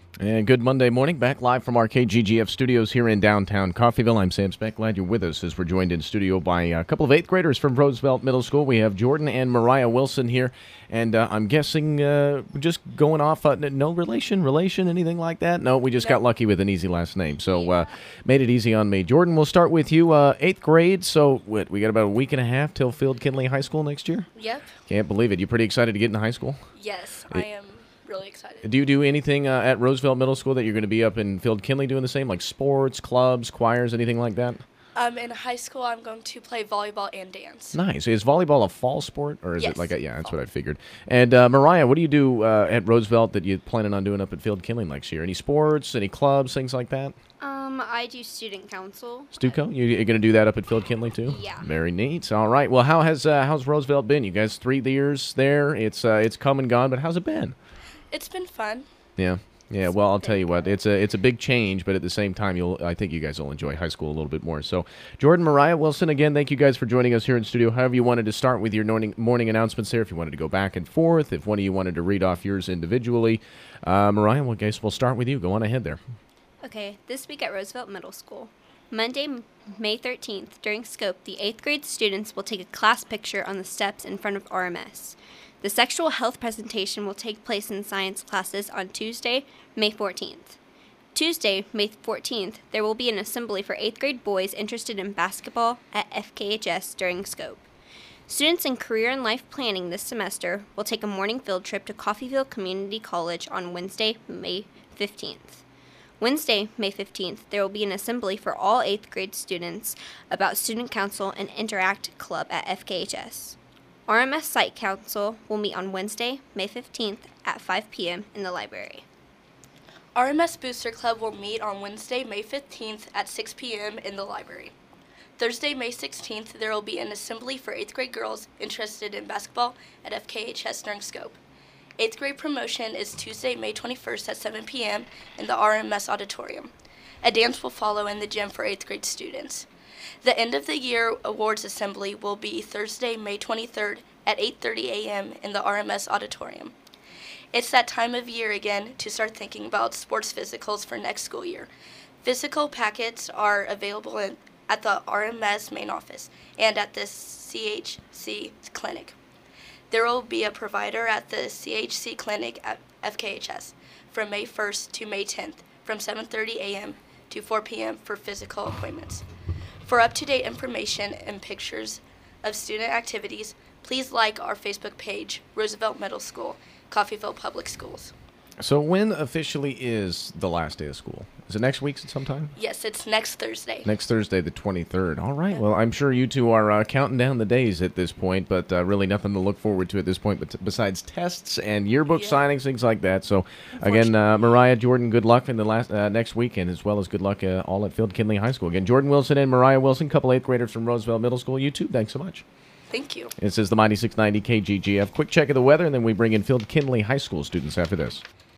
And good Monday morning, back live from our KGGF studios here in downtown Coffeyville. I'm Sam Speck. Glad you're with us as we're joined in studio by a couple of 8th graders from Roosevelt Middle School. We have Jordan and Mariah Wilson here, and I'm guessing just going off, no relation, anything like that? No, we just got lucky with an easy last name, so made it easy on me. Jordan, we'll start with you, 8th grade, so we got about a week and a half till Field Kinley High School next year? Yep. Can't believe it. You pretty excited to get into high school? Yes, I am really excited. Do you do anything at Roosevelt Middle School that you're going to be up in Field Kinley doing the same, like sports, clubs, choirs, anything like that? In high school, I'm going to play volleyball and dance. Nice. Is volleyball a fall sport, or is Yes. it like a, yeah, that's what I figured. And Mariah, what do you do at Roosevelt that you're planning on doing up at Field Kinley next year? Any sports, any clubs, things like that? I do student council. Stuco? You're going to do that up at Field Kinley too? Yeah. Very neat. All right. Well, how's Roosevelt been? You guys 3 years there. It's come and gone, but how's it been? It's been fun. Yeah. Yeah, well, I'll tell you what, it's a big change, but at the same time, I think you guys will enjoy high school a little bit more. So, Jordan, Mariah, Wilson, again, thank you guys for joining us here in studio. However you wanted to start with your morning announcements there, if you wanted to go back and forth, if one of you wanted to read off yours individually. Mariah, well, guys, we'll start with you. Go on ahead there. Okay, this week at Roosevelt Middle School. Monday, May 13th, during SCOPE, the 8th grade students will take a class picture on the steps in front of RMS. The sexual health presentation will take place in science classes on Tuesday, May 14th. Tuesday, May 14th, there will be an assembly for 8th grade boys interested in basketball at FKHS during SCOPE. Students in career and life planning this semester will take a morning field trip to Coffeyville Community College on Wednesday, May 15th. Wednesday, May 15th, there will be an assembly for all 8th grade students about Student Council and Interact Club at FKHS. RMS Site Council will meet on Wednesday, May 15th at 5 p.m. in the library. RMS Booster Club will meet on Wednesday, May 15th at 6 p.m. in the library. Thursday, May 16th, there will be an assembly for 8th grade girls interested in basketball at FKHS during SCOPE. 8th grade promotion is Tuesday, May 21st at 7 p.m. in the RMS auditorium. A dance will follow in the gym for 8th grade students. The end of the year awards assembly will be Thursday, May 23rd at 8:30 a.m. in the RMS auditorium. It's that time of year again to start thinking about sports physicals for next school year. Physical packets are available at the RMS main office and at the CHC clinic. There will be a provider at the CHC clinic at FKHS from May 1st to May 10th from 7:30 a.m. to 4 p.m. for physical appointments. For up-to-date information and pictures of student activities, please like our Facebook page, Roosevelt Middle School, Coffeyville Public Schools. So when officially is the last day of school? Is it next week sometime? Yes, it's next Thursday. Next Thursday, the 23rd. All right. Well, I'm sure you two are counting down the days at this point, but really nothing to look forward to at this point besides tests and yearbook signings, things like that. So, again, Mariah, Jordan, good luck in the next weekend, as well as good luck all at Field Kinley High School. Again, Jordan Wilson and Mariah Wilson, couple 8th graders from Roosevelt Middle School. You too, thanks so much. Thank you. This is the Mighty 690 KGGF. Quick check of the weather, and then we bring in Field Kinley High School students after this.